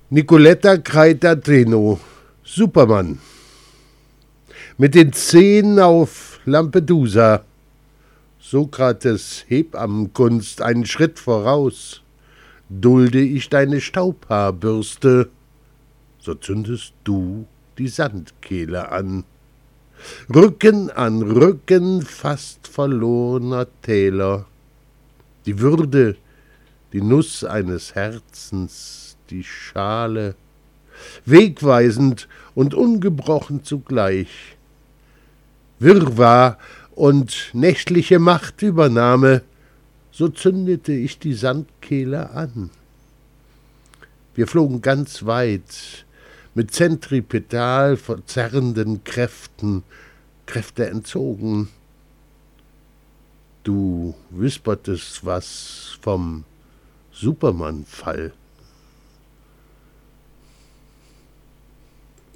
Nicoletta Creita-Treno, Superman. Mit den Zehen auf Lampedusa. Sokrates Hebammenkunst einen Schritt voraus. Dulde ich deine Staubhaarbürste, so zündest du die Sandkehle an. Rücken an Rücken fast verlorener Täler. Die Würde, die Nuss eines Herzens, die Schale, wegweisend und ungebrochen zugleich. Wirrwarr und nächtliche Machtübernahme, so zündete ich die Sandkehle an. Wir flogen ganz weit, mit zentripetal verzerrenden Kräften, Kräfte entzogen. Du wispertest was vom Superman-Fall.